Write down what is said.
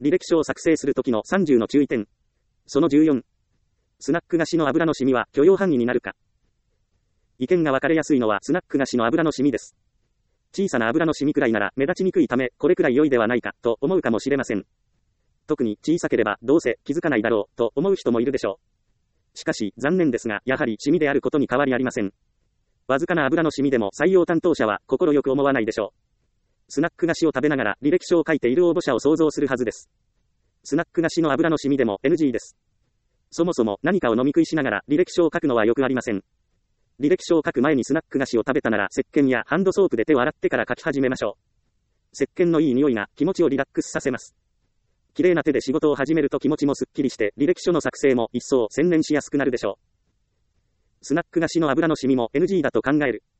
履歴書を作成するときの30の注意点。その14。スナック菓子の油の染みは許容範囲になるか。意見が分かれやすいのはスナック菓子の油の染みです。小さな油の染みくらいなら目立ちにくいため、これくらい良いではないか、と思うかもしれません。特に小さければどうせ気づかないだろう、と思う人もいるでしょう。しかし、残念ですが、やはり染みであることに変わりありません。わずかな油の染みでも採用担当者は心よく思わないでしょう。スナック菓子を食べながら履歴書を書いている応募者を想像するはずです。スナック菓子の油の染みでも NG です。そもそも何かを飲み食いしながら履歴書を書くのはよくありません。履歴書を書く前にスナック菓子を食べたなら石鹸やハンドソープで手を洗ってから書き始めましょう。石鹸のいい匂いが気持ちをリラックスさせます。綺麗な手で仕事を始めると気持ちもすっきりして履歴書の作成も一層専念しやすくなるでしょう。スナック菓子の油の染みも NG だと考える。